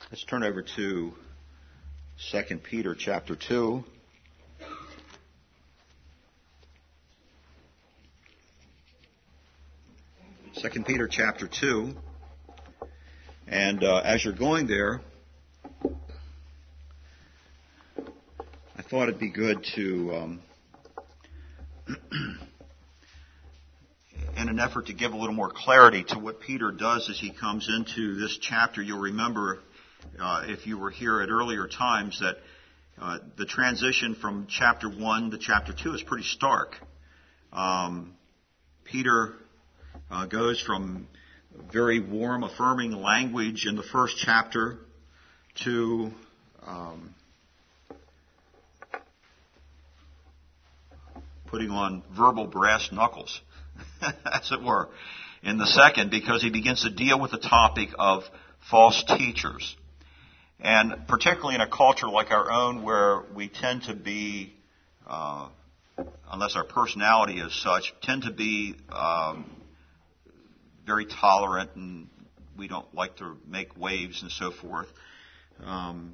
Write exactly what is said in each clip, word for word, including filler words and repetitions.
Let's turn over to Second Peter chapter two. Second Peter chapter two. And uh, as you're going there, I thought it'd be good to, um, in an effort to give a little more clarity to what Peter does as he comes into this chapter. You'll remember, uh, if you were here at earlier times, that uh, the transition from chapter one to chapter two is pretty stark. Um, Peter uh, goes from very warm, affirming language in the first chapter to um, putting on verbal brass knuckles, as it were, in the second, because he begins to deal with the topic of false teachers. And particularly in a culture like our own, where we tend to be, uh, unless our personality is such, tend to be um, very tolerant, and we don't like to make waves and so forth. Um,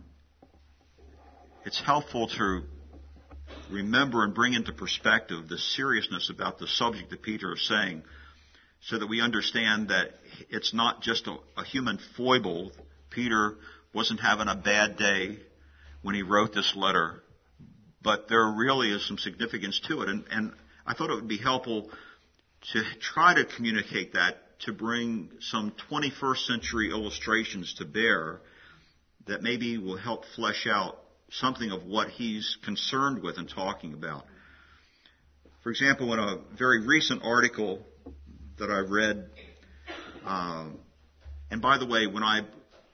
it's helpful to remember and bring into perspective the seriousness about the subject that Peter is saying, so that we understand that it's not just a, a human foible. Peter wasn't having a bad day when he wrote this letter, but there really is some significance to it. And, and I thought it would be helpful to try to communicate that, to bring some twenty-first century illustrations to bear that maybe will help flesh out something of what he's concerned with and talking about. For example, in a very recent article that I read, uh, and by the way, when I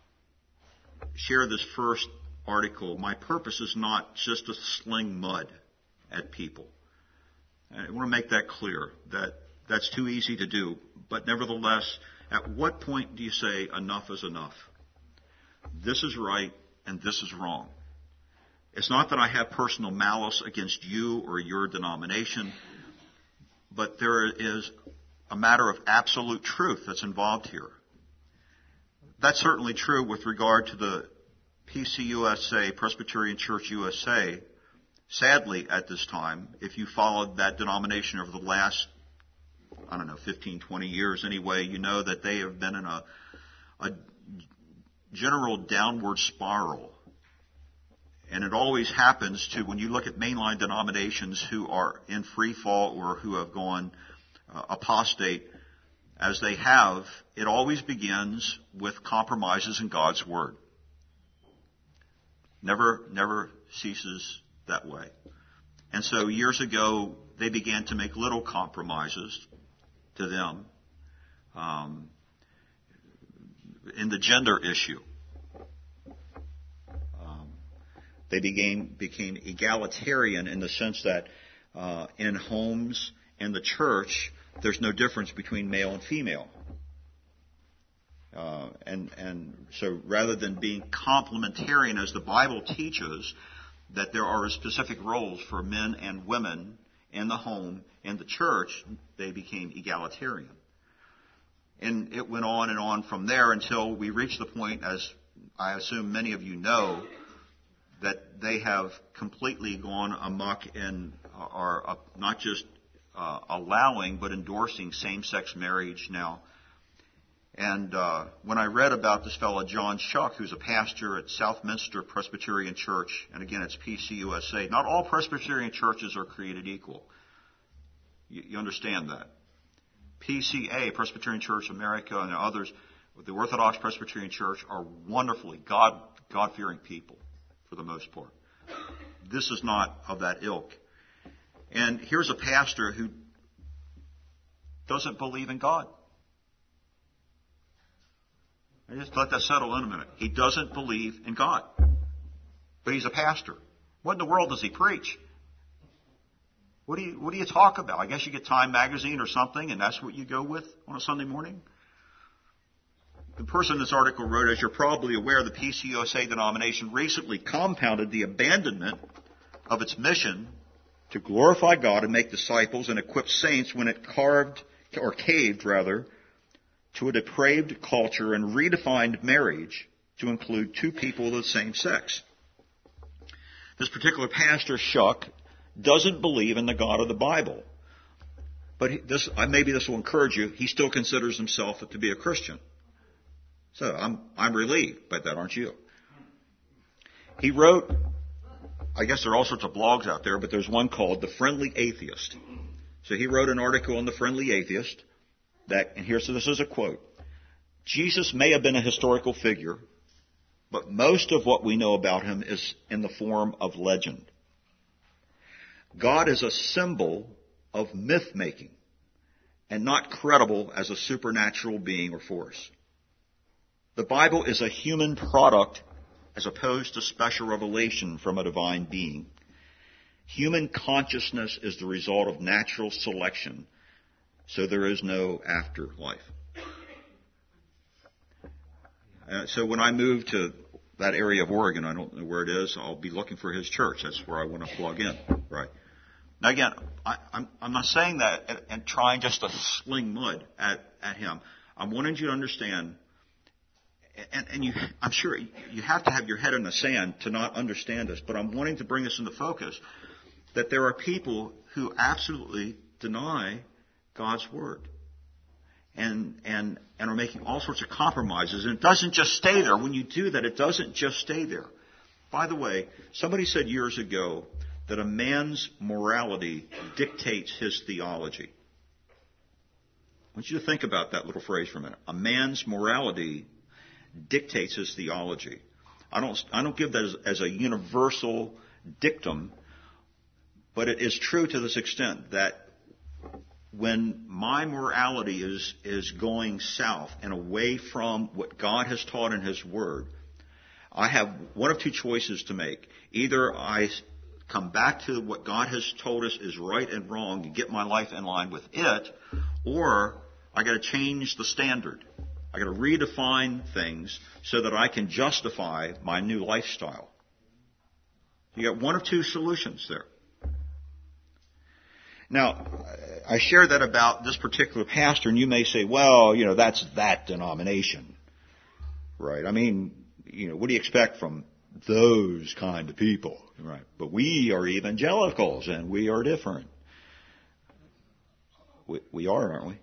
share this first article, my purpose is not just to sling mud at people. And I want to make that clear, that that's too easy to do. But nevertheless, at what point do you say enough is enough? This is right and this is wrong. It's not that I have personal malice against you or your denomination, but there is a matter of absolute truth that's involved here. That's certainly true with regard to the P C U S A, Presbyterian Church U S A. Sadly, at this time, if you followed that denomination over the last, I don't know, fifteen, twenty years anyway, you know that they have been in a, a general downward spiral. And it always happens to, when you look at mainline denominations who are in free fall or who have gone uh, apostate, as they have, it always begins with compromises in God's Word. Never, never ceases that way. And so years ago, they began to make little compromises to them um, in the gender issue. They became, became egalitarian in the sense that uh, in homes and the church, there's no difference between male and female. Uh, and, and so rather than being complementarian, as the Bible teaches, that there are specific roles for men and women in the home and the church, they became egalitarian. And it went on and on from there until we reached the point, as I assume many of you know, that they have completely gone amok and are uh, not just uh, allowing but endorsing same-sex marriage now. And uh, when I read about this fellow John Shuck, who's a pastor at Southminster Presbyterian Church, and again it's P C U S A, not all Presbyterian churches are created equal. You, you understand that. P C A, Presbyterian Church America, and others, the Orthodox Presbyterian Church, are wonderfully God, God-fearing people, for the most part. This is not of that ilk. And here's a pastor who doesn't believe in God. I just let that settle in a minute. He doesn't believe in God. But he's a pastor. What in the world does he preach? What do you, what do you talk about? I guess you get Time magazine or something, and that's what you go with on a Sunday morning? The person in this article wrote, as you're probably aware, the P C U S A denomination recently compounded the abandonment of its mission to glorify God and make disciples and equip saints when it carved, or caved rather, to a depraved culture and redefined marriage to include two people of the same sex. This particular pastor, Shuck, doesn't believe in the God of the Bible. But he, this, maybe this will encourage you. He still considers himself to be a Christian. So I'm, I'm relieved by that, aren't you? He wrote, I guess there are all sorts of blogs out there, but there's one called The Friendly Atheist. So he wrote an article on The Friendly Atheist that, and here's, so this is a quote. Jesus may have been a historical figure, but most of what we know about him is in the form of legend. God is a symbol of myth-making and not credible as a supernatural being or force. The Bible is a human product as opposed to special revelation from a divine being. Human consciousness is the result of natural selection, so there is no afterlife. Uh, so when I move to that area of Oregon, I don't know where it is, I'll be looking for his church. That's where I want to plug in, right? Now again, I, I'm, I'm not saying that and, and trying just to sling mud at, at him. I'm wanting you to understand, and, and you, I'm sure you have to have your head in the sand to not understand this, but I'm wanting to bring this into focus, that there are people who absolutely deny God's Word and, and, and are making all sorts of compromises. And it doesn't just stay there. When you do that, it doesn't just stay there. By the way, somebody said years ago that a man's morality dictates his theology. I want you to think about that little phrase for a minute. A man's morality dictates his theology. I don't, I don't give that as, as a universal dictum, but it is true to this extent that when my morality is, is going south and away from what God has taught in His Word, I have one of two choices to make. Either I come back to what God has told us is right and wrong and get my life in line with it, or I got to change the standard. I got to redefine things so that I can justify my new lifestyle. You got one of two solutions there. Now, I share that about this particular pastor, and you may say, well, you know, that's that denomination. Right? I mean, you know, what do you expect from those kind of people? Right? But we are evangelicals, and we are different. We, we are, aren't we?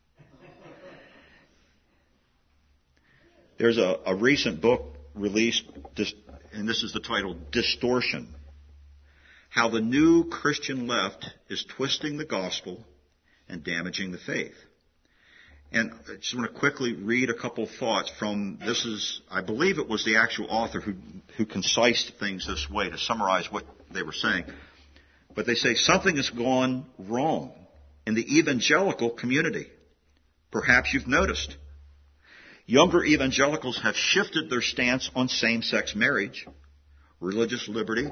There's a, a recent book released, and this is the title, Distortion. How the new Christian left is twisting the gospel and damaging the faith. And I just want to quickly read a couple thoughts from, this is, I believe it was the actual author who, who concised things this way to summarize what they were saying. But they say something has gone wrong in the evangelical community. Perhaps you've noticed. Younger evangelicals have shifted their stance on same-sex marriage, religious liberty,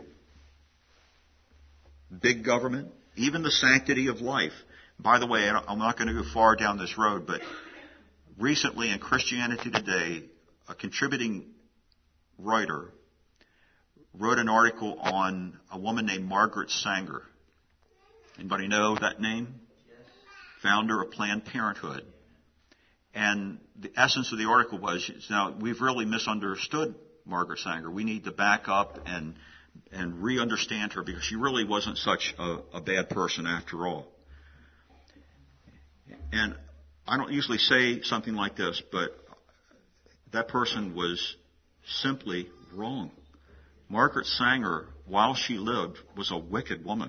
big government, even the sanctity of life. By the way, I'm not going to go far down this road, but recently in Christianity Today, a contributing writer wrote an article on a woman named Margaret Sanger. Anybody know that name? Yes. Founder of Planned Parenthood. And the essence of the article was, now we've really misunderstood Margaret Sanger. We need to back up and and re-understand her, because she really wasn't such a, a bad person after all. And I don't usually say something like this, but that person was simply wrong. Margaret Sanger, while she lived, was a wicked woman.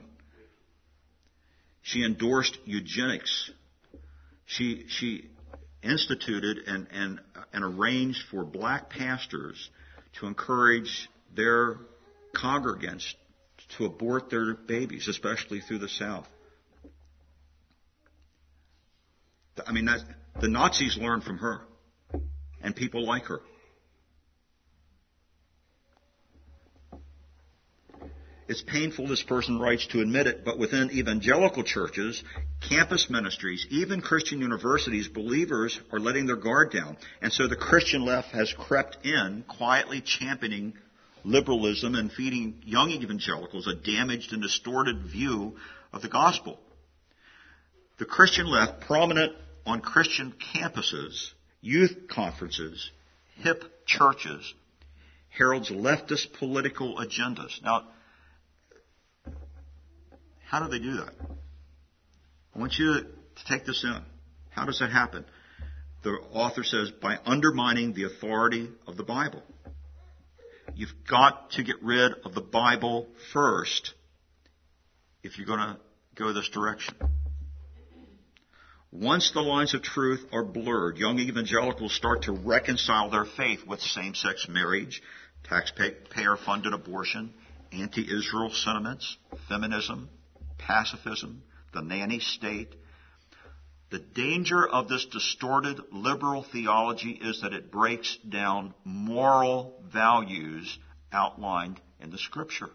She endorsed eugenics. She she instituted and, and, and arranged for black pastors to encourage their congregants to abort their babies, especially through the South. I mean, that, the Nazis learned from her, and people like her. It's painful, this person writes, to admit it, but within evangelical churches, campus ministries, even Christian universities, believers are letting their guard down. And so the Christian left has crept in, quietly championing liberalism and feeding young evangelicals a damaged and distorted view of the gospel. The Christian left, prominent on Christian campuses, youth conferences, hip churches, heralds leftist political agendas. Now, how do they do that? I want you to take this in. How does that happen? The author says, by undermining the authority of the Bible. You've got to get rid of the Bible first if you're going to go this direction. Once the lines of truth are blurred, young evangelicals start to reconcile their faith with same-sex marriage, taxpayer-funded abortion, anti-Israel sentiments, feminism, pacifism, the nanny state. The danger of this distorted liberal theology is that it breaks down moral values outlined in the Scripture.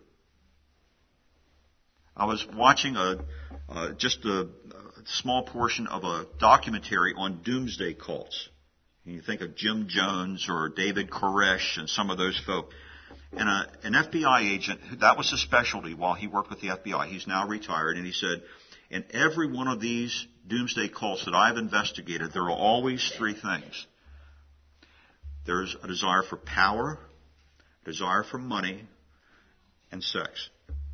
I was watching a uh, just a, a small portion of a documentary on doomsday cults. And you think of Jim Jones or David Koresh and some of those folk. And a, an F B I agent, that was his specialty while he worked with the F B I. He's now retired, and he said, in every one of these doomsday cults that I've investigated, there are always three things. There's a desire for power, a desire for money, and sex.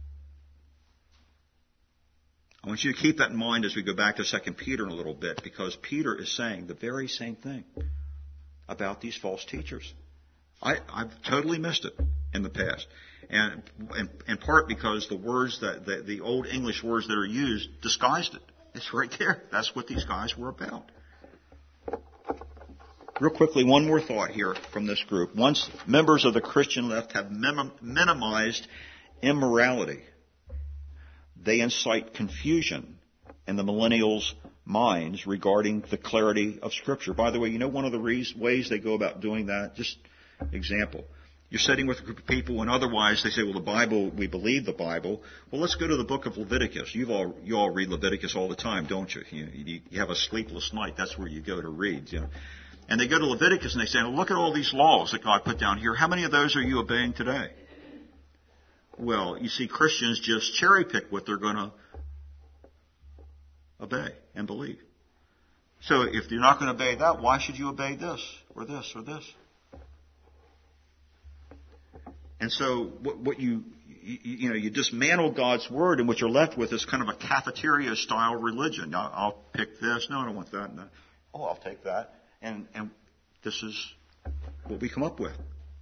I want you to keep that in mind as we go back to Second Peter in a little bit, because Peter is saying the very same thing about these false teachers. I, I've totally missed it in the past. And in, in part because the words that, the, the old English words that are used disguised it. It's right there. That's what these guys were about. Real quickly, one more thought here from this group. Once members of the Christian left have minim, minimized immorality, they incite confusion in the millennials' minds regarding the clarity of Scripture. By the way, you know one of the re- ways they go about doing that? Just example. You're sitting with a group of people and otherwise they say, well, the Bible, we believe the Bible. Well, let's go to the book of Leviticus. You've all, you all read Leviticus all the time, don't you? You, you, you have a sleepless night. That's where you go to read, you know. And they go to Leviticus and they say, well, look at all these laws that God put down here. How many of those are you obeying today? Well, you see, Christians just cherry pick what they're going to obey and believe. So if you're not going to obey that, why should you obey this or this or this? And so what, what you, you, you know, you dismantle God's Word, and what you're left with is kind of a cafeteria-style religion. I'll, I'll pick this. No, I don't want that. No. Oh, I'll take that. And, and this is what we come up with.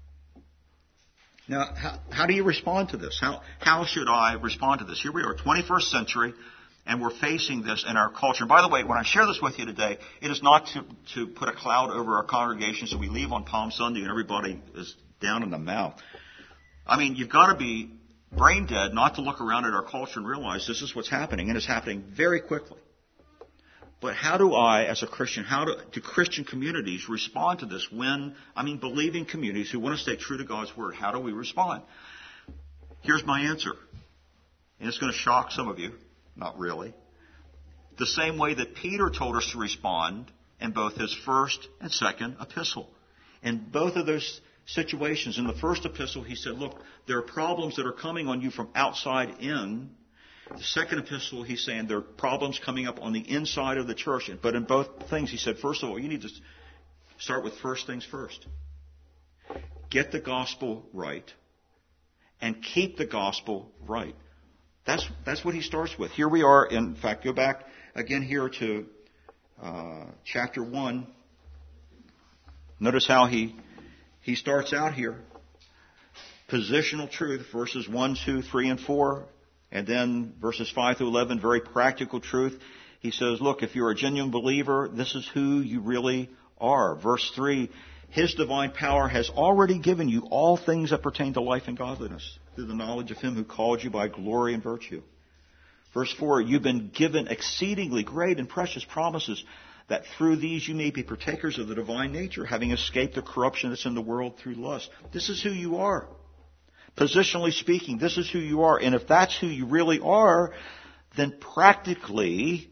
Now, how, how do you respond to this? How, how should I respond to this? Here we are, twenty-first century, and we're facing this in our culture. And by the way, when I share this with you today, it is not to, to put a cloud over our congregation so we leave on Palm Sunday and everybody is down in the mouth. I mean, you've got to be brain dead not to look around at our culture and realize this is what's happening, and it's happening very quickly. But how do I, as a Christian, how do, do Christian communities respond to this when, I mean, believing communities who want to stay true to God's Word, how do we respond? Here's my answer. And it's going to shock some of you. Not really. The same way that Peter told us to respond in both his first and second epistle. In both of those situations, in the first epistle, he said, look, there are problems that are coming on you from outside in. The second epistle, he's saying there are problems coming up on the inside of the church. But in both things, he said, first of all, you need to start with first things first. Get the gospel right and keep the gospel right. That's, that's what he starts with. Here we are. In fact, go back again here to uh, chapter one. Notice how he, he starts out here. Positional truth, verses one, two, three, and four. And then verses five through eleven, very practical truth. He says, look, if you're a genuine believer, this is who you really are. Verse three, His divine power has already given you all things that pertain to life and godliness through the knowledge of Him who called you by glory and virtue. Verse four, you've been given exceedingly great and precious promises that through these you may be partakers of the divine nature, having escaped the corruption that's in the world through lust. This is who you are. Positionally speaking, this is who you are. And if that's who you really are, then practically,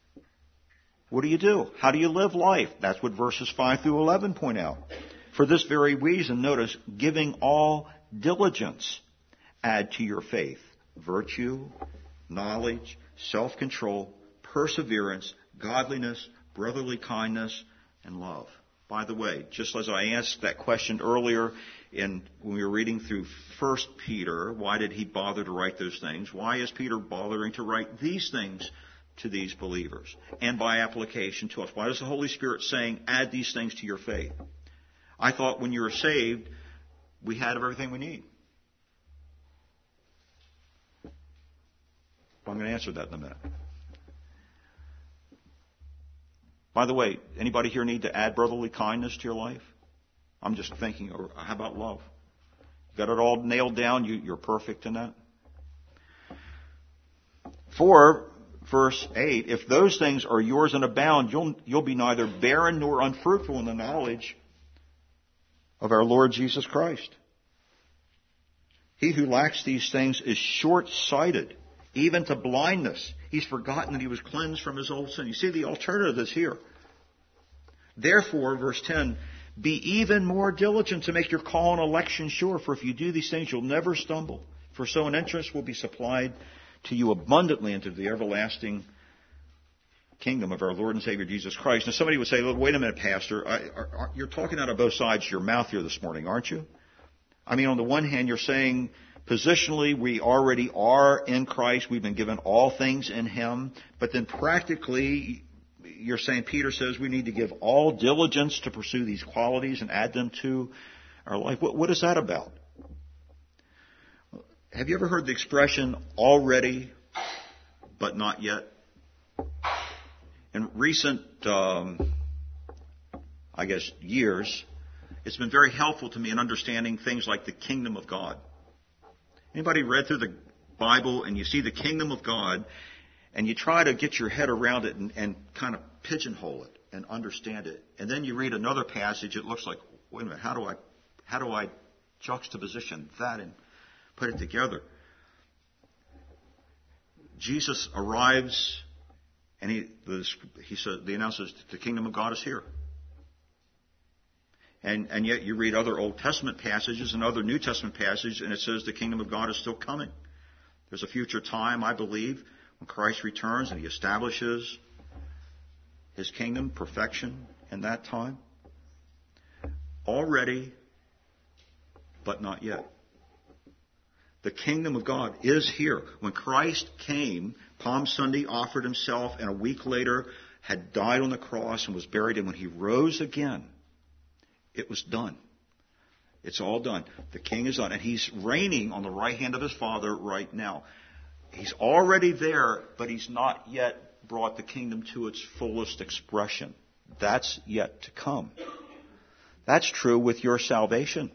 what do you do? How do you live life? That's what verses five through eleven point out. For this very reason, notice, giving all diligence, add to your faith virtue, knowledge, self-control, perseverance, godliness, brotherly kindness, and love. By the way, just as I asked that question earlier in when we were reading through First Peter, why did he bother to write those things? Why is Peter bothering to write these things to these believers? And by application to us. Why is the Holy Spirit saying, add these things to your faith? I thought when you were saved, we had everything we need. Well, I'm going to answer that in a minute. By the way, anybody here need to add brotherly kindness to your life? I'm just thinking, or how about love? You got it all nailed down? You, you're perfect in that? For, verse eight, if those things are yours and abound, you'll, you'll be neither barren nor unfruitful in the knowledge of our Lord Jesus Christ. He who lacks these things is short-sighted, even to blindness. He's forgotten that he was cleansed from his old sin. You see, the alternative is here. Therefore, verse ten, be even more diligent to make your call and election sure, for if you do these things, you'll never stumble. For so an entrance will be supplied to you abundantly into the everlasting kingdom of our Lord and Savior Jesus Christ. Now somebody would say, well, wait a minute, Pastor, I, are, are, you're talking out of both sides of your mouth here this morning, aren't you? I mean, on the one hand, you're saying positionally we already are in Christ. We've been given all things in Him. But then practically, you're saying Peter says we need to give all diligence to pursue these qualities and add them to our life. What, what is that about? Have you ever heard the expression already but not yet? In recent, um, I guess, years, it's been very helpful to me in understanding things like the kingdom of God. Anybody read through the Bible and you see the kingdom of God and you try to get your head around it and, and kind of pigeonhole it and understand it. And then you read another passage, it looks like, wait a minute, how do I, how do I juxtaposition that and put it together? Jesus arrives and he, the, he said, he announces the kingdom of God is here. And, and yet you read other Old Testament passages and other New Testament passages, and it says the kingdom of God is still coming. There's a future time, I believe, when Christ returns and He establishes His kingdom, perfection in that time. Already, but not yet. The kingdom of God is here. When Christ came, Palm Sunday offered Himself, and a week later had died on the cross and was buried, and when He rose again, it was done. It's all done. The King is done. And He's reigning on the right hand of His Father right now. He's already there, but He's not yet brought the kingdom to its fullest expression. That's yet to come. That's true with your salvation.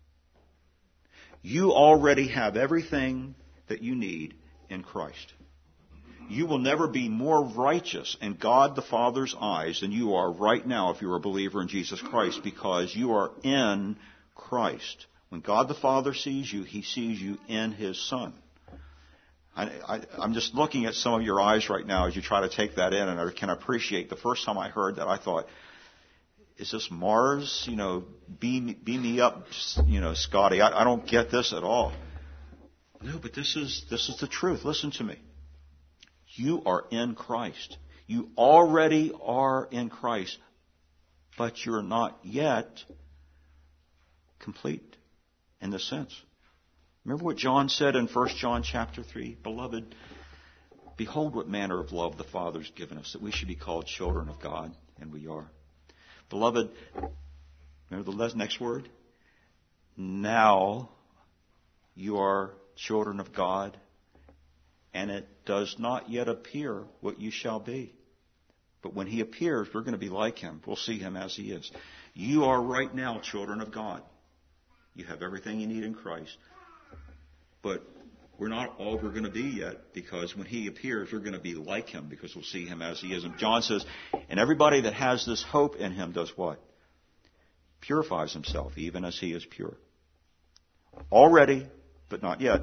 You already have everything that you need in Christ. You will never be more righteous in God the Father's eyes than you are right now if you're a believer in Jesus Christ, because you are in Christ. When God the Father sees you, He sees you in His Son. I, I, I'm just looking at some of your eyes right now as you try to take that in, and I can appreciate. The first time I heard that, I thought, is this Mars? You know, beam, beam me up, you know, Scotty. I, I don't get this at all. No, but this is this is the truth. Listen to me. You are in Christ. You already are in Christ, but you're not yet complete in the sense. Remember what John said in First John chapter three? Beloved, behold what manner of love the Father's given us, that we should be called children of God, and we are. Beloved, remember the next word? Now you are children of God, and it does not yet appear what you shall be. But when He appears, we're going to be like Him. We'll see Him as He is. You are right now children of God. You have everything you need in Christ. But we're not all we're going to be yet, because when He appears, we're going to be like Him, because we'll see Him as He is. And John says, and everybody that has this hope in Him does what? Purifies himself, even as He is pure. Already, but not yet.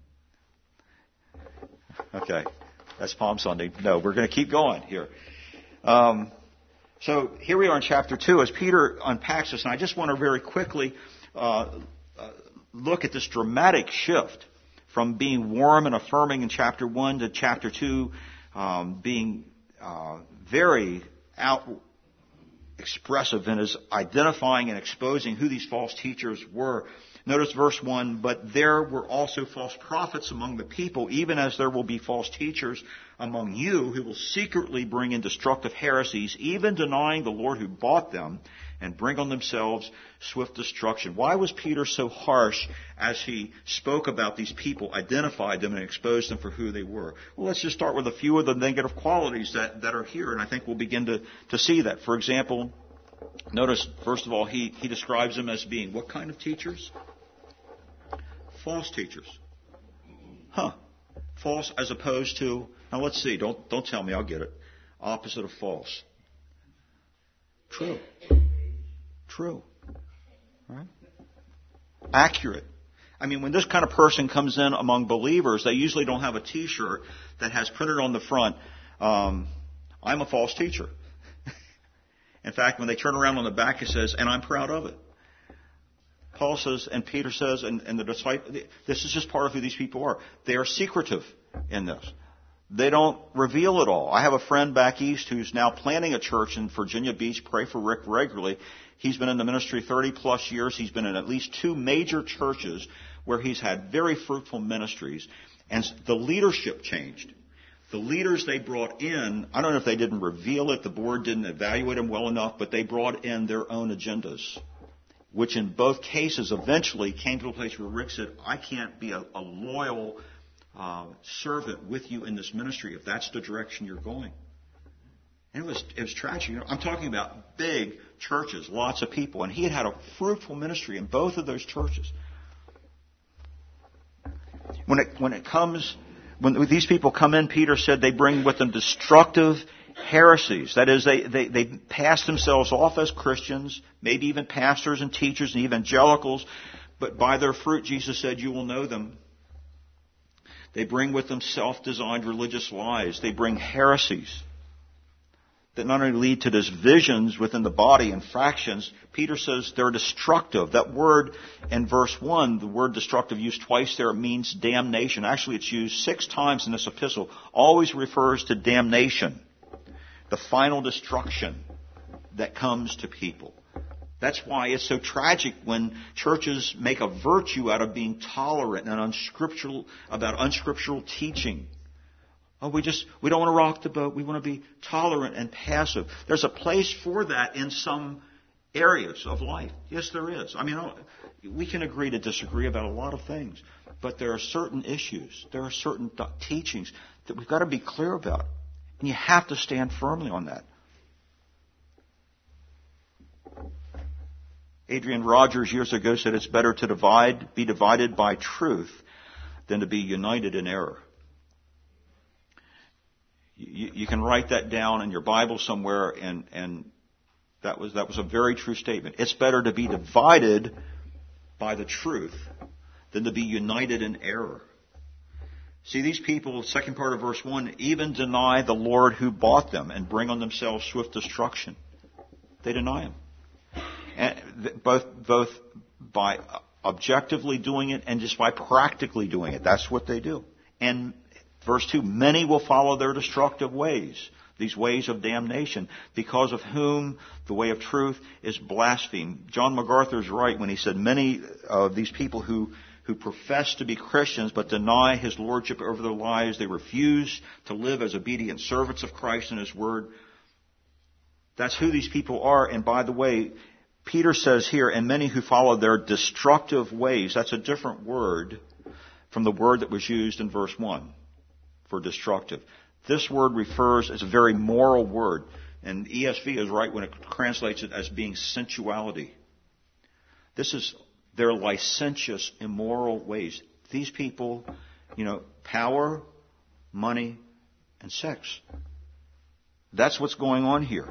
Okay, that's Palm Sunday. No, we're going to keep going here. Um, so here we are in chapter two as Peter unpacks this, and I just want to very quickly uh, uh, look at this dramatic shift from being warm and affirming in chapter one to chapter two, um, being uh, very out, expressive in his identifying and exposing who these false teachers were. Notice verse one, but there were also false prophets among the people, even as there will be false teachers among you who will secretly bring in destructive heresies, even denying the Lord who bought them, and bring on themselves swift destruction. Why was Peter so harsh as he spoke about these people, identified them, and exposed them for who they were? Well, let's just start with a few of the negative qualities that, that are here, and I think we'll begin to, to see that. For example, notice, first of all, he, he describes them as being what kind of teachers? False teachers. Huh. False as opposed to, now let's see, don't, don't tell me, I'll get it. Opposite of false. True. True. Right? Accurate. I mean, when this kind of person comes in among believers, they usually don't have a T-shirt that has printed on the front, um, I'm a false teacher. In fact, when they turn around on the back, it says, and I'm proud of it. Paul says, and Peter says, and, and the disciple, this is just part of who these people are. They are secretive in this. They don't reveal it all. I have a friend back east who's now planning a church in Virginia Beach. Pray for Rick regularly. He's been in the ministry thirty plus years. He's been in at least two major churches where he's had very fruitful ministries. And the leadership changed. The leaders they brought in, I don't know if they didn't reveal it, the board didn't evaluate them well enough, but they brought in their own agendas, which in both cases eventually came to a place where Rick said, I can't be a, a loyal uh, servant with you in this ministry if that's the direction you're going. And it was, it was tragic. You know, I'm talking about big churches, lots of people, and he had had a fruitful ministry in both of those churches. When it, when it comes, when these people come in, Peter said they bring with them destructive heresies. That is, they, they, they pass themselves off as Christians, maybe even pastors and teachers and evangelicals, but by their fruit, Jesus said, you will know them. They bring with them self-designed religious lies. They bring heresies that not only lead to divisions within the body and fractions, Peter says they're destructive. That word in verse one, the word destructive used twice there, means damnation. Actually, it's used six times in this epistle. Always refers to damnation, the final destruction that comes to people. That's why it's so tragic when churches make a virtue out of being tolerant and unscriptural, about unscriptural teaching. Oh, we just, we don't want to rock the boat. We want to be tolerant and passive. There's a place for that in some areas of life. Yes, there is. I mean, we can agree to disagree about a lot of things, but there are certain issues, there are certain teachings that we've got to be clear about. And you have to stand firmly on that. Adrian Rogers years ago said it's better to divide, be divided by truth than to be united in error. You, you can write that down in your Bible somewhere, and, and that was that was a very true statement. It's better to be divided by the truth than to be united in error. See, these people, second part of verse one, even deny the Lord who bought them and bring on themselves swift destruction. They deny him. And both, both by objectively doing it and just by practically doing it. That's what they do. And verse two, many will follow their destructive ways, these ways of damnation, because of whom the way of truth is blasphemed. John MacArthur is right when he said many of these people who who profess to be Christians but deny his lordship over their lives, they refuse to live as obedient servants of Christ and his word. That's who these people are. And by the way, Peter says here, and many who follow their destructive ways. That's a different word from the word that was used in verse one for destructive. This word refers, it's a very moral word. And E S V is right when it translates it as being sensuality. This is their licentious, immoral ways. These people, you know, power, money, and sex. That's what's going on here.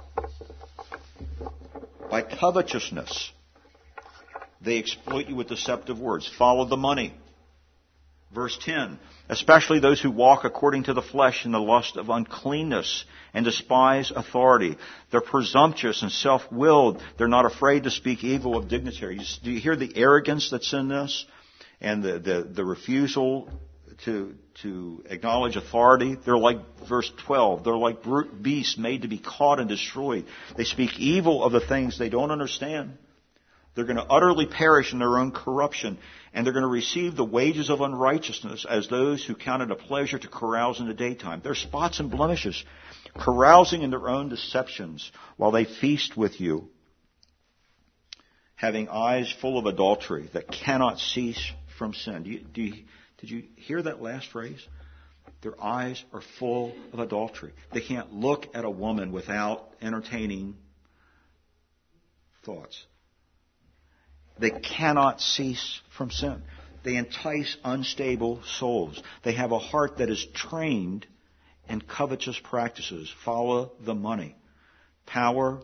By covetousness, they exploit you with deceptive words. Follow the money. Verse ten, especially those who walk according to the flesh in the lust of uncleanness and despise authority. They're presumptuous and self-willed. They're not afraid to speak evil of dignitaries. Do you hear the arrogance that's in this? And the, the, the refusal to, to acknowledge authority. They're like, verse twelve, they're like brute beasts made to be caught and destroyed. They speak evil of the things they don't understand. They're going to utterly perish in their own corruption, and they're going to receive the wages of unrighteousness as those who count it a pleasure to carouse in the daytime. They're spots and blemishes, carousing in their own deceptions while they feast with you, having eyes full of adultery that cannot cease from sin. Do you, do you, did you hear that last phrase? Their eyes are full of adultery. They can't look at a woman without entertaining thoughts. They cannot cease from sin. They entice unstable souls. They have a heart that is trained in covetous practices. Follow the money. Power,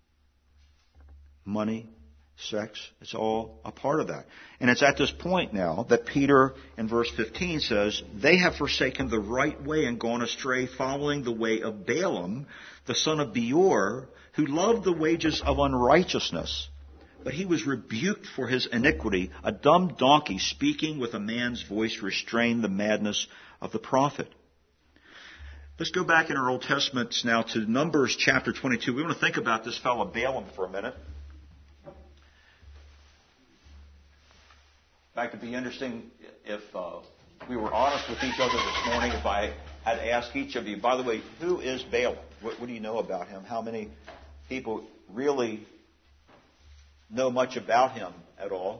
money, sex, it's all a part of that. And it's at this point now that Peter in verse fifteen says, they have forsaken the right way and gone astray, following the way of Balaam, the son of Beor, who loved the wages of unrighteousness. But he was rebuked for his iniquity. A dumb donkey speaking with a man's voice restrained the madness of the prophet. Let's go back in our Old Testaments now to Numbers chapter twenty-two. We want to think about this fellow Balaam for a minute. In fact, it'd be interesting if uh, we were honest with each other this morning, if I had asked each of you, by the way, who is Balaam? What, what do you know about him? How many people really know much about him at all?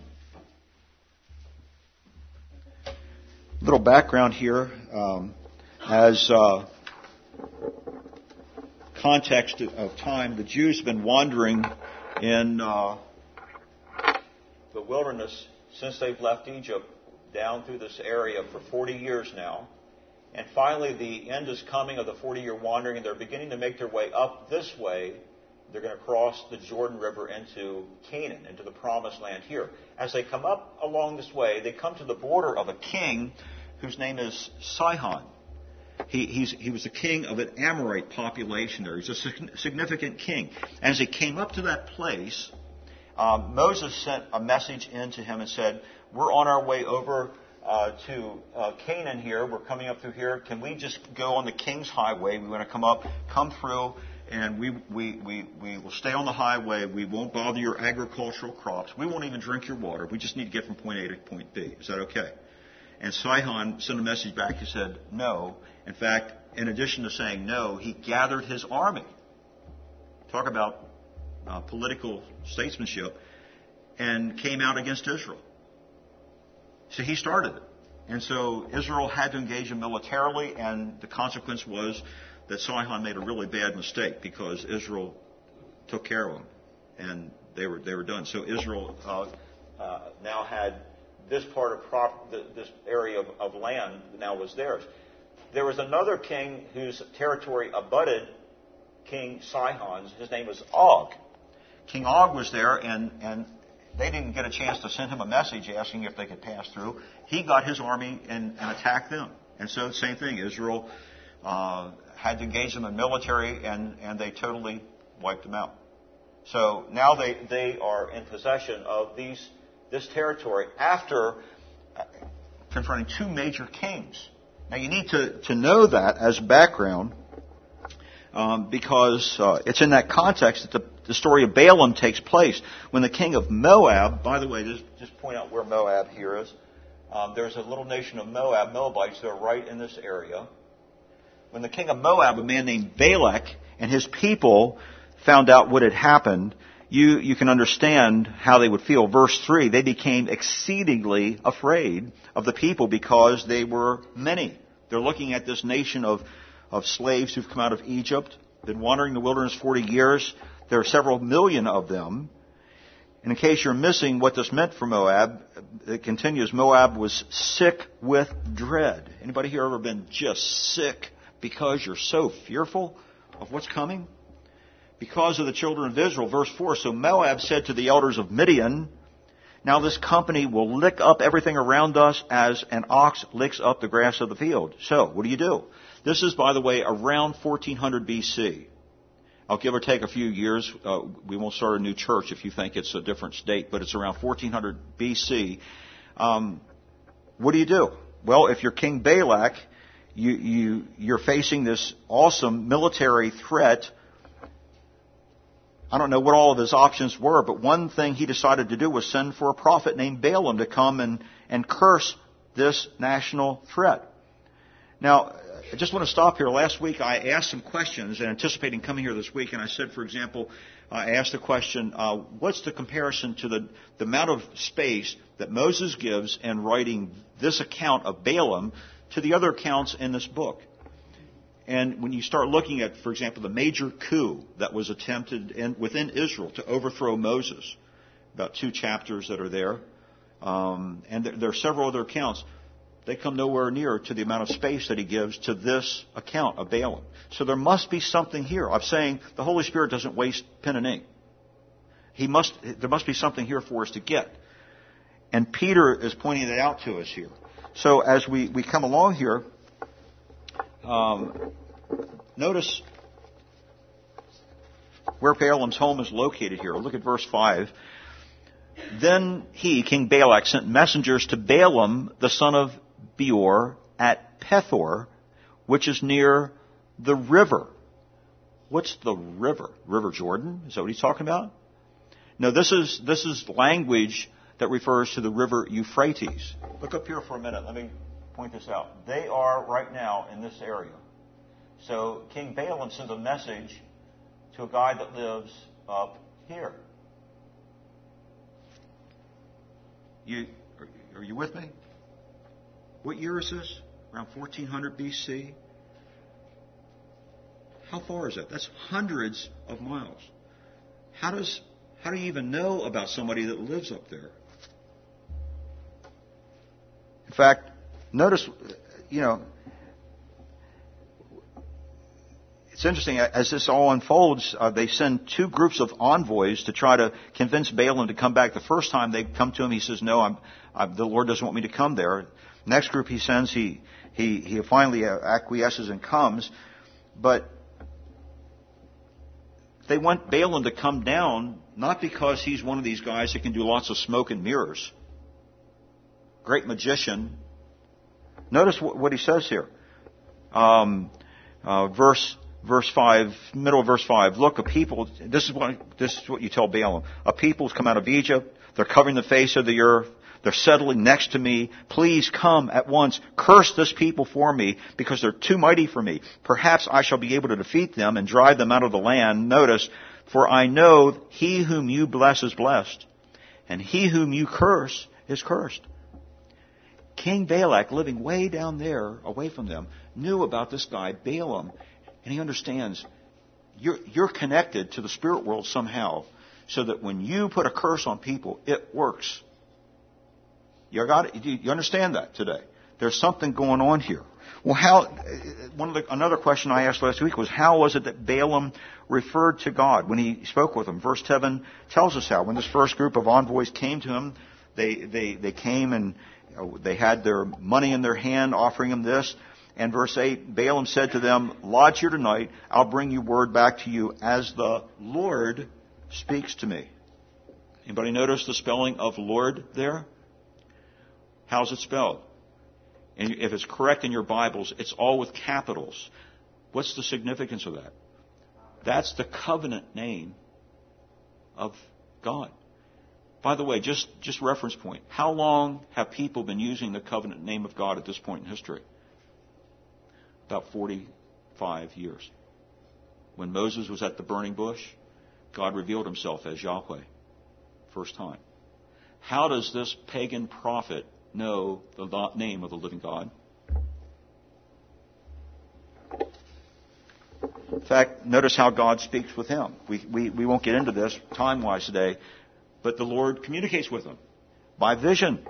Little background here. Um, as uh, context of time, the Jews have been wandering in uh, the wilderness since they've left Egypt, down through this area for forty years now. And finally, the end is coming of the forty-year wandering, and they're beginning to make their way up this way. They're going to cross the Jordan River into Canaan, into the Promised Land here. As they come up along this way, they come to the border of a king whose name is Sihon. He, he's, he was the king of an Amorite population there. He's a significant king. As they came up to that place, um, Moses sent a message in to him and said, we're on our way over uh, to uh, Canaan here. We're coming up through here. Can we just go on the king's highway? We want to come up, come through, and we, we, we, we will stay on the highway. We won't bother your agricultural crops. We won't even drink your water. We just need to get from point A to point B. Is that okay? And Sihon sent a message back. He said, no. In fact, in addition to saying no, he gathered his army. Talk about uh, political statesmanship. And came out against Israel. So he started it. And so Israel had to engage him militarily, and the consequence was that Sihon made a really bad mistake because Israel took care of him, and they were they were done. So Israel uh, uh, now had this part of prop, this area of, of land now was theirs. There was another king whose territory abutted King Sihon's. His name was Og. King Og was there, and and they didn't get a chance to send him a message asking if they could pass through. He got his army and, and attacked them. And so, same thing. Israel uh, had to engage them in military, and, and they totally wiped them out. So now they, they are in possession of these this territory after confronting two major kings. Now, you need to, to know that as background um, because uh, it's in that context that the The story of Balaam takes place when the king of Moab, by the way, just, just point out where Moab here is. Um, there's a little nation of Moab, Moabites, that are right in this area. When the king of Moab, a man named Balak, and his people found out what had happened, you, you can understand how they would feel. Verse three, they became exceedingly afraid of the people because they were many. They're looking at this nation of, of slaves who've come out of Egypt, been wandering the wilderness forty years. There are several million of them. And in case you're missing what this meant for Moab, it continues, Moab was sick with dread. Anybody here ever been just sick because you're so fearful of what's coming? Because of the children of Israel, verse four, so Moab said to the elders of Midian, now this company will lick up everything around us as an ox licks up the grass of the field. So, what do you do? This is, by the way, around fourteen hundred B C. I'll give or take a few years. Uh, we won't start a new church if you think it's a different state, but it's around fourteen hundred B C. Um, what do you do? well, if you're King Balak, you, you, you're facing this awesome military threat. I don't know what all of his options were, but one thing he decided to do was send for a prophet named Balaam to come and, and curse this national threat. Now, I just want to stop here. Last week I asked some questions, anticipating coming here this week, and I said, for example, I asked the question, uh, what's the comparison to the, the amount of space that Moses gives in writing this account of Balaam to the other accounts in this book? And when you start looking at, for example, the major coup that was attempted in, within Israel to overthrow Moses, about two chapters that are there, um, and there, there are several other accounts, they come nowhere near to the amount of space that he gives to this account of Balaam. So there must be something here. I'm saying the Holy Spirit doesn't waste pen and ink. He must, there must be something here for us to get. And Peter is pointing it out to us here. So as we, we come along here, um, notice where Balaam's home is located here. Look at verse five. Then he, King Balak, sent messengers to Balaam, the son of Beor, at Pethor, which is near the river. What's the river? River Jordan? Is that what he's talking about? No, this is, this is language that refers to the river Euphrates. Look up here for a minute. Let me point this out. They are right now in this area. So King Balaam sends a message to a guy that lives up here. You, are you with me? What year is this? Around fourteen hundred B C? How far is that? That's hundreds of miles. How does, how do you even know about somebody that lives up there? In fact, notice, you know, it's interesting, as this all unfolds, uh, they send two groups of envoys to try to convince Balaam to come back. The first time they come to him, he says, no, I'm, I'm, the Lord doesn't want me to come there. Next group he sends, he, he, he finally acquiesces and comes. But they want Balaam to come down, not because he's one of these guys that can do lots of smoke and mirrors. Great magician. Notice what, what he says here. Um, uh, verse verse five, middle of verse five. Look, a people. This is what this is what you tell Balaam. A people's come out of Egypt. They're covering the face of the earth. They're settling next to me. Please come at once. Curse this people for me, because they're too mighty for me. Perhaps I shall be able to defeat them and drive them out of the land. Notice, for I know he whom you bless is blessed, and he whom you curse is cursed. King Balak, living way down there, away from them, knew about this guy, Balaam, and he understands you're, you're connected to the spirit world somehow, so that when you put a curse on people, it works. You got it? You understand that today? There's something going on here. Well, how? One of the, another question I asked last week was, how was it that Balaam referred to God when he spoke with him? Verse seven tells us how. When this first group of envoys came to him, they they they came and they had their money in their hand, offering him this. And verse eight, Balaam said to them, lodge here tonight. I'll bring you word back to you as the Lord speaks to me. Anybody notice the spelling of Lord there? How's it spelled? And if it's correct in your Bibles, it's all with capitals. What's the significance of that? That's the covenant name of God. By the way, just, just reference point. How long have people been using the covenant name of God at this point in history? About forty-five years. When Moses was at the burning bush, God revealed himself as Yahweh. First time. How does this pagan prophet know the name of the living God? In fact, notice how God speaks with him. We, we, we won't get into this time-wise today, but the Lord communicates with him by vision.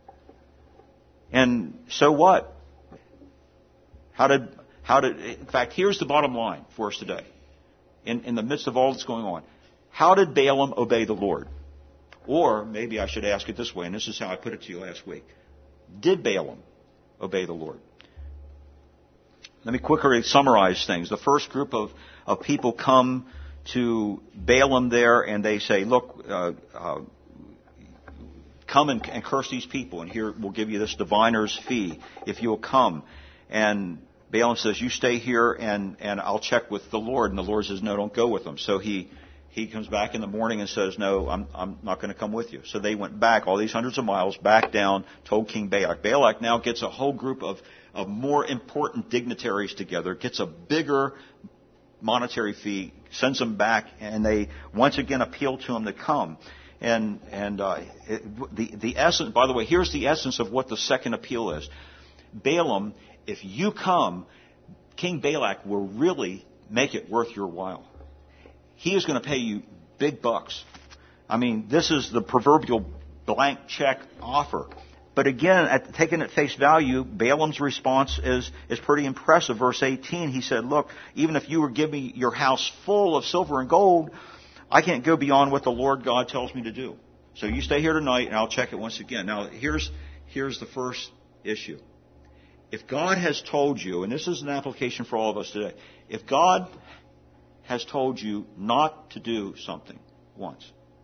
And so what? How did, how did, in fact, here's the bottom line for us today. In, in the midst of all that's going on. How did Balaam obey the Lord? Or maybe I should ask it this way, and this is how I put it to you last week. Did Balaam obey the Lord? Let me quickly summarize things. The first group of, of people come to Balaam there, and they say, look, uh, uh, come and, and curse these people, and here we'll give you this diviner's fee if you'll come. And Balaam says, you stay here, and, and I'll check with the Lord. And the Lord says, no, don't go with them. So he he comes back in the morning and says, no, I'm I'm not going to come with you. So they went back all these hundreds of miles, back down, told King Balak. Balak now gets a whole group of, of more important dignitaries together, gets a bigger monetary fee, sends them back, and they once again appeal to him to come. And and uh, it, the the essence, by the way, here's the essence of what the second appeal is. Balaam, if you come, King Balak will really make it worth your while. He is going to pay you big bucks. I mean, this is the proverbial blank check offer. But again, at, taken at face value, Balaam's response is, is pretty impressive. Verse eighteen, he said, look, even if you were giving me your house full of silver and gold, I can't go beyond what the Lord God tells me to do. So you stay here tonight, and I'll check it once again. Now, here's here's the first issue. If God has told you, and this is an application for all of us today, if God has told you not to do something once,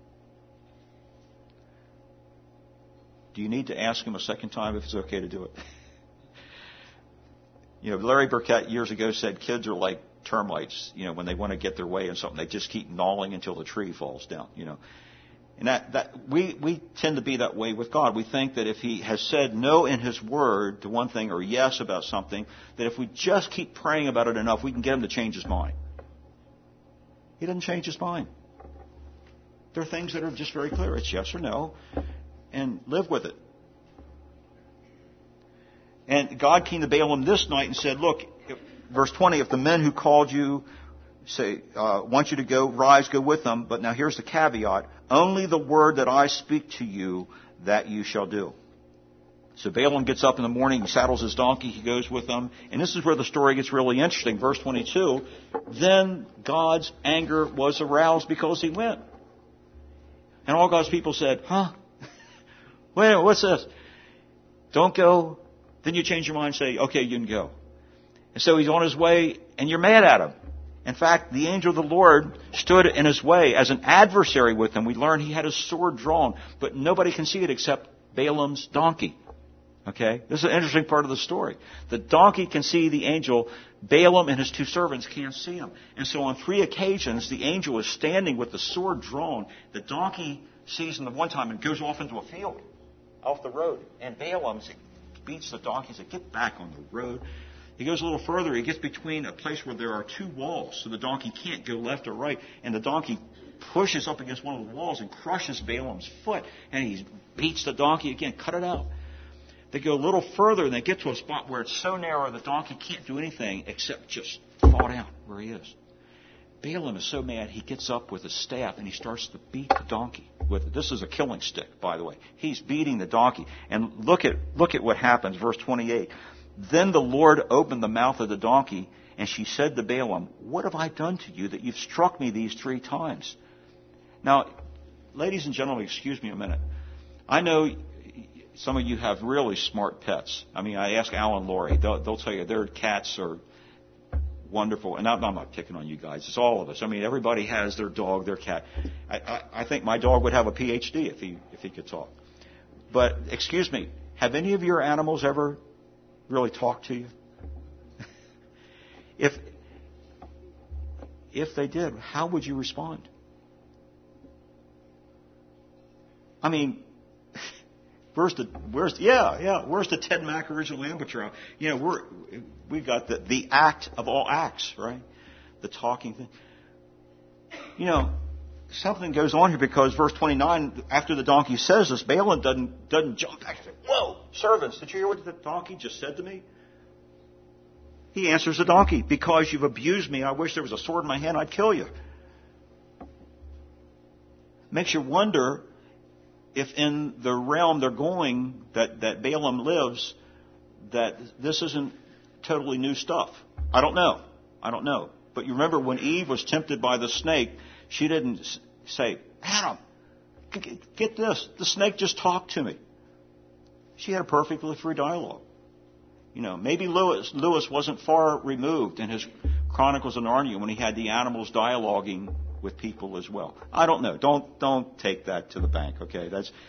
do you need to ask him a second time if it's okay to do it? You know, Larry Burkett years ago said kids are like termites. You know, when they want to get their way in something, they just keep gnawing until the tree falls down, you know. And that, that we, we tend to be that way with God. We think that if he has said no in his word to one thing or yes about something, that if we just keep praying about it enough, we can get him to change his mind. He doesn't change his mind. There are things that are just very clear. It's yes or no, and live with it. And God came to Balaam this night and said, look, if, verse twenty, if the men who called you say, uh, want you to go, rise, go with them. But now here's the caveat. Only the word that I speak to you, that you shall do. So Balaam gets up in the morning, he saddles his donkey, he goes with them. And this is where the story gets really interesting. Verse twenty-two, then God's anger was aroused because he went. And all God's people said, huh? Wait a minute, what's this? Don't go. Then you change your mind and say, okay, you can go. And so he's on his way, and you're mad at him. In fact, the angel of the Lord stood in his way as an adversary with him. We learn he had his sword drawn, but nobody can see it except Balaam's donkey. Okay? This is an interesting part of the story. The donkey can see the angel. Balaam and his two servants can't see him. And so on three occasions, the angel is standing with the sword drawn. The donkey sees him the one time and goes off into a field, off the road. And Balaam beats the donkey and says, get back on the road. He goes a little further. He gets between a place where there are two walls, so the donkey can't go left or right. And the donkey pushes up against one of the walls and crushes Balaam's foot. And he beats the donkey again. Cut it out. They go a little further, and they get to a spot where it's so narrow the donkey can't do anything except just fall down where he is. Balaam is so mad, he gets up with his staff, and he starts to beat the donkey with it. This is a killing stick, by the way. He's beating the donkey. And look at look at what happens, verse twenty-eight. Then the Lord opened the mouth of the donkey, and she said to Balaam, what have I done to you that you've struck me these three times? Now, ladies and gentlemen, excuse me a minute. I know some of you have really smart pets. I mean, I ask Al and Lori. They'll, they'll tell you their cats are wonderful. And I'm, I'm not picking on you guys. It's all of us. I mean, everybody has their dog, their cat. I, I, I think my dog would have a P H D if he if he could talk. But, excuse me, have any of your animals ever really talked to you? if if they did, how would you respond? I mean, where's the where's yeah yeah where's the Ted Mack original amateur? You know, we're we've got the the act of all acts, right? The talking thing. You know, something goes on here because verse twenty-nine, after the donkey says this, Balaam doesn't doesn't jump back and say, "Whoa, servants, did you hear what the donkey just said to me?" He answers the donkey, "Because you've abused me, I wish there was a sword in my hand, I'd kill you." Makes you wonder if in the realm they're going, that, that Balaam lives, that this isn't totally new stuff. I don't know. I don't know. But you remember when Eve was tempted by the snake, she didn't say, "Adam, get this. The snake just talked to me." She had a perfectly free dialogue. You know, maybe Lewis, Lewis wasn't far removed in his Chronicles of Narnia when he had the animals dialoguing with people as well. I don't know. Don't don't take that to the bank, okay? That's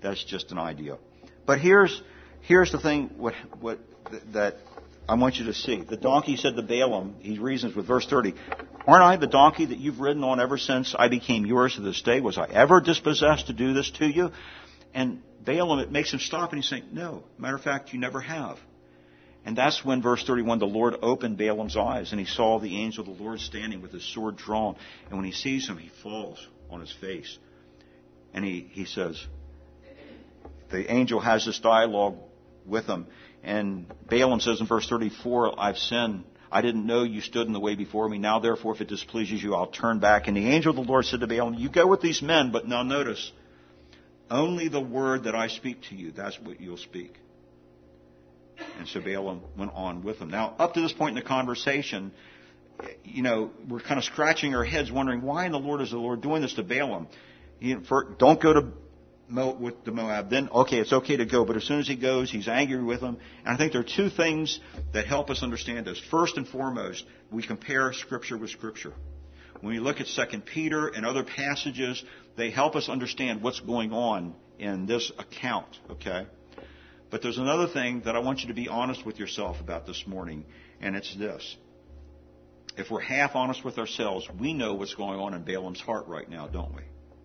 That's just an idea. But here's here's the thing what what that I want you to see. The donkey said to Balaam, he reasons with verse thirty, aren't I the donkey that you've ridden on ever since I became yours to this day? Was I ever dispossessed to do this to you? And Balaam, it makes him stop and he's saying, no. Matter of fact, you never have. And that's when, verse thirty-one, the Lord opened Balaam's eyes and he saw the angel of the Lord standing with his sword drawn. And when he sees him, he falls on his face. And he, he says, the angel has this dialogue with him. And Balaam says in verse thirty-four, I've sinned. I didn't know you stood in the way before me. Now, therefore, if it displeases you, I'll turn back. And the angel of the Lord said to Balaam, you go with these men, but now notice, only the word that I speak to you, that's what you'll speak. And so Balaam went on with him. Now, up to this point in the conversation, you know, we're kind of scratching our heads wondering, why in the Lord is the Lord doing this to Balaam? He, for, don't go to Mo, with the Moab. Then, okay, it's okay to go. But as soon as he goes, he's angry with him. And I think there are two things that help us understand this. First and foremost, we compare Scripture with Scripture. When we look at Second Peter and other passages, they help us understand what's going on in this account, okay? But there's another thing that I want you to be honest with yourself about this morning, and it's this. If we're half honest with ourselves, we know what's going on in Balaam's heart right now, don't we?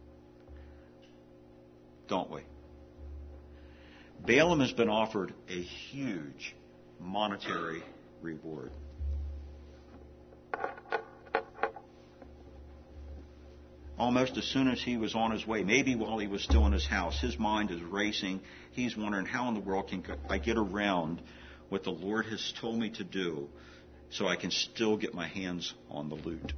Don't we? Balaam has been offered a huge monetary reward. Almost as soon as he was on his way, maybe while he was still in his house, his mind is racing. He's wondering, how in the world can I get around what the Lord has told me to do so I can still get my hands on the loot?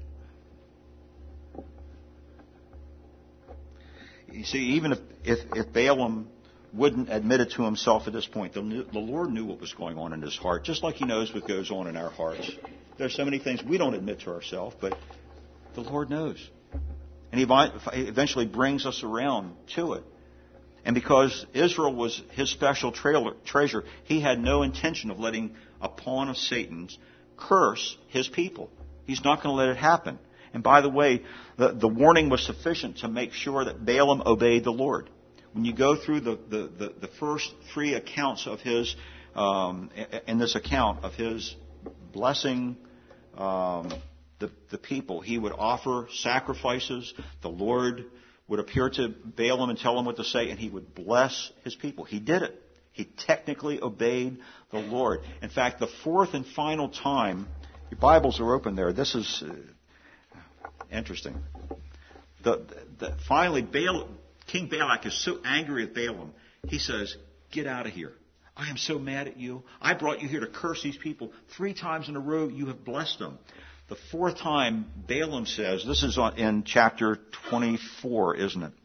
You see, even if, if, if Balaam wouldn't admit it to himself at this point, the, the Lord knew what was going on in his heart, just like He knows what goes on in our hearts. There's so many things we don't admit to ourselves, but the Lord knows. And He eventually brings us around to it. And because Israel was His special trailer, treasure, He had no intention of letting a pawn of Satan's curse His people. He's not going to let it happen. And by the way, the, the warning was sufficient to make sure that Balaam obeyed the Lord. When you go through the, the, the, the first three accounts of his, um, in this account of his blessing um, the, the people, he would offer sacrifices. The Lord would appear to Balaam and tell him what to say, and he would bless his people. He did it. He technically obeyed the Lord. In fact, the fourth and final time, your Bibles are open there. This is uh, interesting. The, the, finally, Balaam, King Balak is so angry at Balaam, he says, get out of here. I am so mad at you. I brought you here to curse these people. Three times in a row you have blessed them. The fourth time, Balaam says, this is in chapter twenty-four, isn't it?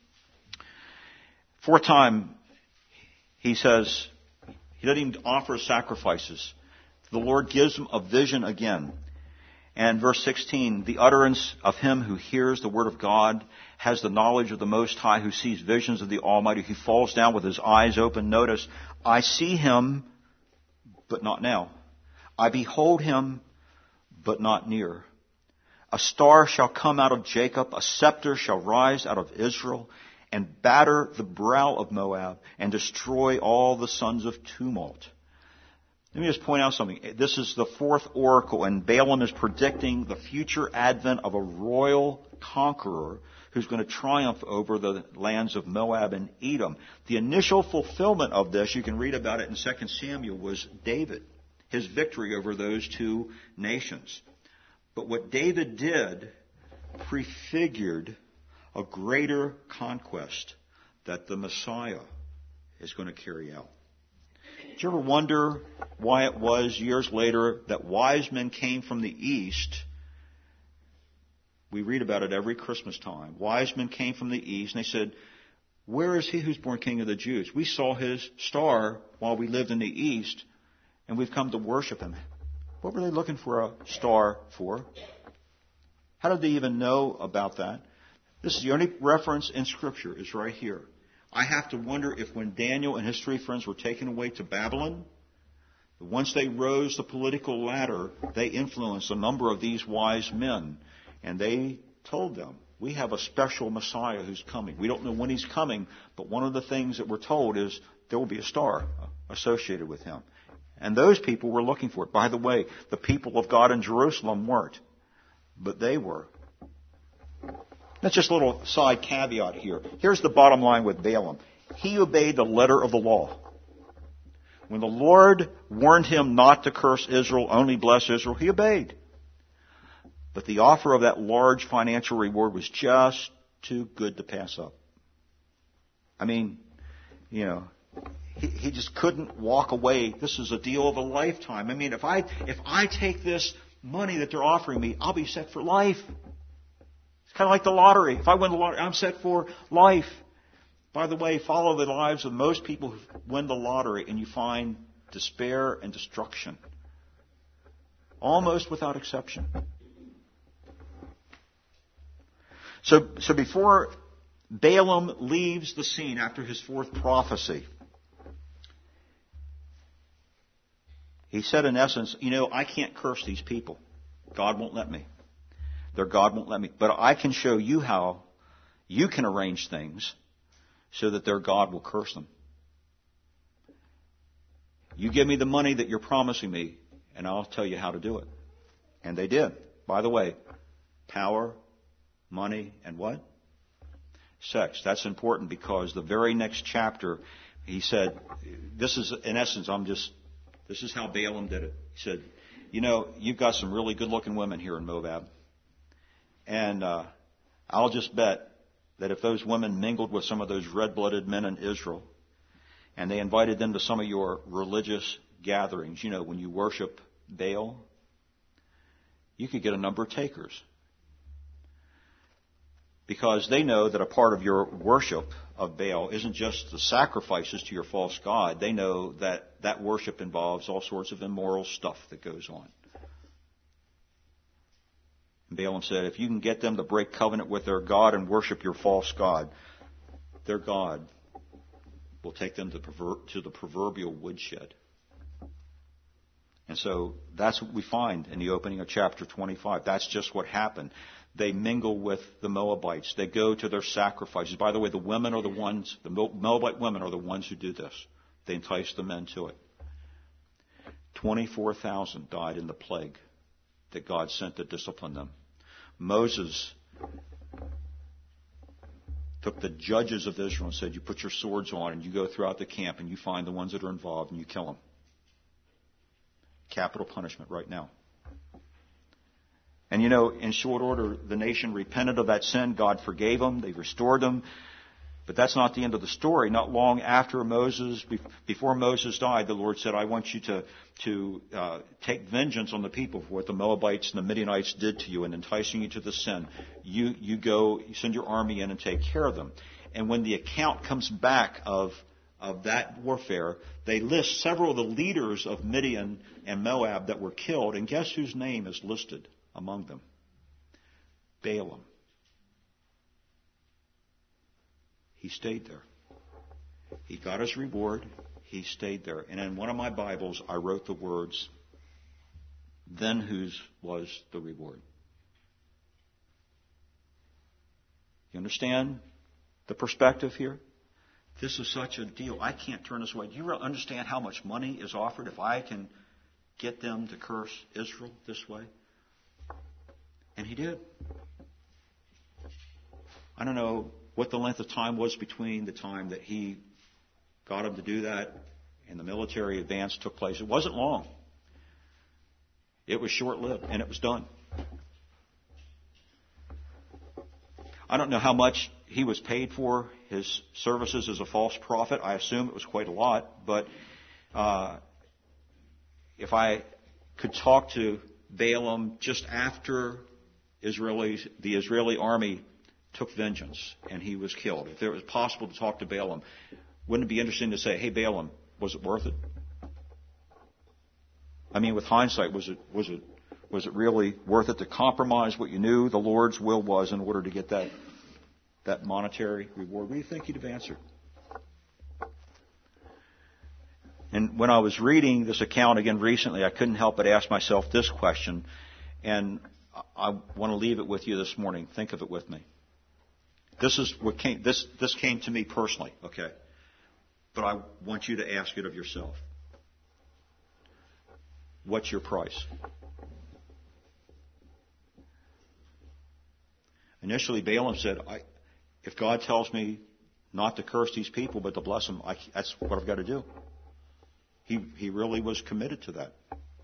Fourth time, he says, he doesn't even offer sacrifices. The Lord gives him a vision again. And verse sixteen, the utterance of him who hears the word of God has the knowledge of the Most High, who sees visions of the Almighty, who falls down with his eyes open. Notice, I see him, but not now. I behold him, but not near. A star shall come out of Jacob, a scepter shall rise out of Israel, and batter the brow of Moab, and destroy all the sons of tumult. Let me just point out something. This is the fourth oracle, and Balaam is predicting the future advent of a royal conqueror who's going to triumph over the lands of Moab and Edom. The initial fulfillment of this, you can read about it in Second Samuel, was David, his victory over those two nations. But what David did prefigured a greater conquest that the Messiah is going to carry out. Did you ever wonder why it was years later that wise men came from the east? We read about it every Christmas time. Wise men came from the east and they said, where is he who's born King of the Jews? We saw his star while we lived in the east and we've come to worship him. What were they looking for a star for? How did they even know about that? This is the only reference in Scripture is right here. I have to wonder if when Daniel and his three friends were taken away to Babylon, once they rose the political ladder, they influenced a number of these wise men. And they told them we have a special Messiah who's coming. We don't know when he's coming, but one of the things that we're told is there will be a star associated with him. And those people were looking for it. By the way, the people of God in Jerusalem weren't, but they were. That's just a little side caveat here. Here's the bottom line with Balaam. He obeyed the letter of the law. When the Lord warned him not to curse Israel, only bless Israel, he obeyed. But the offer of that large financial reward was just too good to pass up. I mean, you know, he, he just couldn't walk away. This is a deal of a lifetime. I mean, if I if I take this money that they're offering me, I'll be set for life. It's kind of like the lottery. If I win the lottery, I'm set for life. By the way, follow the lives of most people who win the lottery and you find despair and destruction. Almost without exception. So, so before Balaam leaves the scene after his fourth prophecy, he said in essence, you know, I can't curse these people. God won't let me. Their God won't let me. But I can show you how you can arrange things so that their God will curse them. You give me the money that you're promising me, and I'll tell you how to do it. And they did. By the way, power, money, and what? Sex. That's important because the very next chapter, he said, this is, in essence, I'm just, this is how Balaam did it. He said, you know, you've got some really good-looking women here in Moab. And uh, I'll just bet that if those women mingled with some of those red-blooded men in Israel, and they invited them to some of your religious gatherings, you know, when you worship Baal, you could get a number of takers. Because they know that a part of your worship of Baal isn't just the sacrifices to your false god. They know that that worship involves all sorts of immoral stuff that goes on. And Balaam said, if you can get them to break covenant with their God and worship your false god, their God will take them to, perver- to the proverbial woodshed. And so that's what we find in the opening of chapter twenty-five. That's just what happened. They mingle with the Moabites. They go to their sacrifices. By the way, the women are the ones, the Moabite women are the ones who do this. They entice the men to it. twenty-four thousand died in the plague that God sent to discipline them. Moses took the judges of Israel and said, you put your swords on and you go throughout the camp and you find the ones that are involved and you kill them. Capital punishment right now. And you know, in short order, the nation repented of that sin. God forgave them. They restored them. But that's not the end of the story. Not long after Moses, before Moses died, the Lord said, I want you to, to uh, take vengeance on the people for what the Moabites and the Midianites did to you in enticing you to the sin. You, you go, you send your army in and take care of them. And when the account comes back of, of that warfare, they list several of the leaders of Midian and Moab that were killed. And guess whose name is listed among them? Balaam. He stayed there. He got his reward. He stayed there. And in one of my Bibles, I wrote the words, then whose was the reward? You understand the perspective here? This is such a deal. I can't turn this away. Do you understand how much money is offered if I can get them to curse Israel this way? And he did. I don't know what the length of time was between the time that he got him to do that and the military advance took place. It wasn't long. It was short-lived, and it was done. I don't know how much he was paid for his services as a false prophet. I assume it was quite a lot. But uh, if I could talk to Balaam just after Israelis, the Israeli army took vengeance and he was killed. If it was possible to talk to Balaam, wouldn't it be interesting to say, hey, Balaam, was it worth it? I mean, with hindsight, was it was it was it really worth it to compromise what you knew the Lord's will was in order to get that that monetary reward? What do you think he'd have answered? And when I was reading this account again recently, I couldn't help but ask myself this question, and I want to leave it with you this morning. Think of it with me. this is what came, this, this came to me personally, okay? But I want you to ask it of yourself. What's your price? Initially, Balaam said, I, if God tells me not to curse these people but to bless them, I, that's what I've got to do. He, he really was committed to that.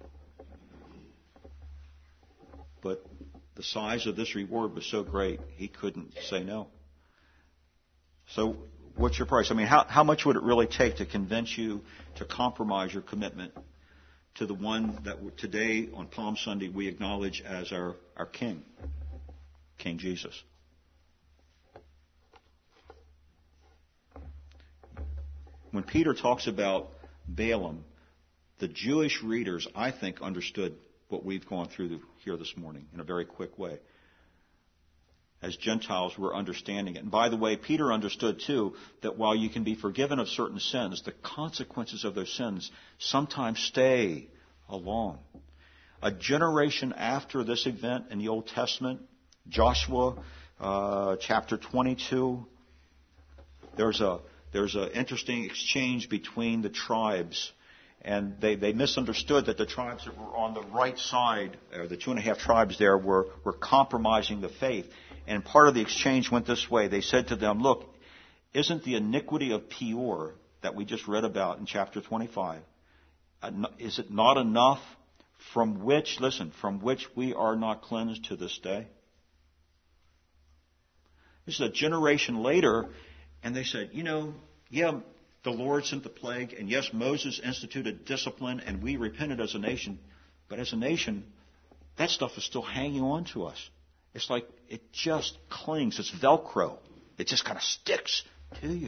But the size of this reward was so great, he couldn't say no. So what's your price? I mean, how, how much would it really take to convince you to compromise your commitment to the one that today on Palm Sunday we acknowledge as our, our King, King Jesus? When Peter talks about Balaam, the Jewish readers, I think, understood what we've gone through here this morning in a very quick way. As Gentiles were understanding it. And by the way, Peter understood too that while you can be forgiven of certain sins, the consequences of those sins sometimes stay along. A generation after this event in the Old Testament, Joshua uh, chapter twenty-two, there's a there's an interesting exchange between the tribes. And they, they misunderstood that the tribes that were on the right side, or the two and a half tribes there, were, were compromising the faith. And part of the exchange went this way. They said to them, look, isn't the iniquity of Peor that we just read about in chapter twenty-five, is it not enough from which, listen, from which we are not cleansed to this day? This is a generation later, and they said, you know, yeah, the Lord sent the plague, and yes, Moses instituted discipline, and we repented as a nation. But as a nation, that stuff is still hanging on to us. It's like it just clings. It's Velcro. It just kind of sticks to you.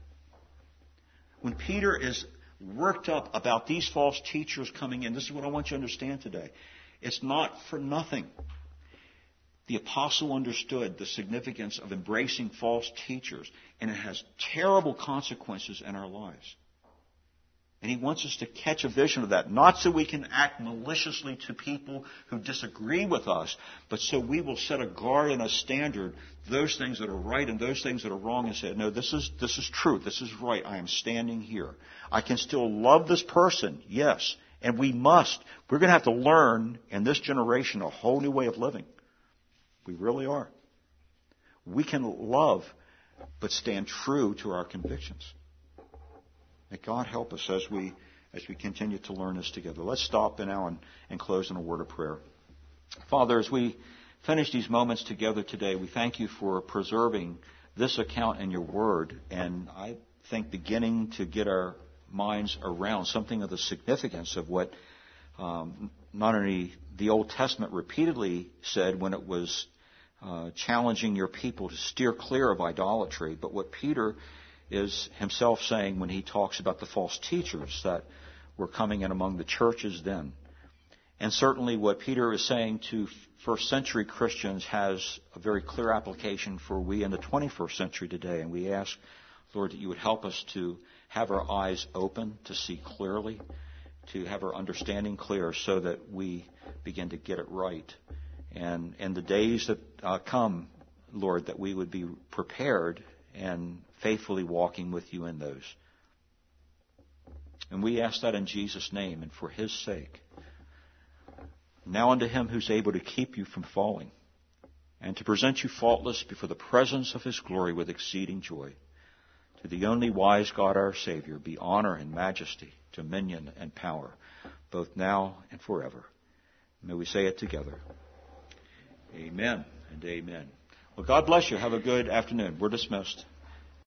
When Peter is worked up about these false teachers coming in, this is what I want you to understand today. It's not for nothing. The apostle understood the significance of embracing false teachers, and it has terrible consequences in our lives. And he wants us to catch a vision of that, not so we can act maliciously to people who disagree with us, but so we will set a guard and a standard, those things that are right and those things that are wrong, and say, no, this is, this is true, this is right, I am standing here. I can still love this person, yes, and we must. We're going to have to learn in this generation a whole new way of living. We really are. We can love, but stand true to our convictions. May God help us as we as we continue to learn this together. Let's stop now and, and close in a word of prayer. Father, as we finish these moments together today, we thank you for preserving this account in your word, and I think beginning to get our minds around something of the significance of what um, not only the Old Testament repeatedly said when it was Uh, challenging your people to steer clear of idolatry, but what Peter is himself saying when he talks about the false teachers that were coming in among the churches then. And certainly what Peter is saying to first century Christians has a very clear application for we in the twenty-first century today. And we ask, Lord, that you would help us to have our eyes open, to see clearly, to have our understanding clear so that we begin to get it right. And in the days that uh, come, Lord, that we would be prepared and faithfully walking with you in those. And we ask that in Jesus' name and for his sake. Now unto him who's able to keep you from falling and to present you faultless before the presence of his glory with exceeding joy. To the only wise God our Savior be honor and majesty, dominion and power, both now and forever. May we say it together. Amen and amen. Well, God bless you. Have a good afternoon. We're dismissed.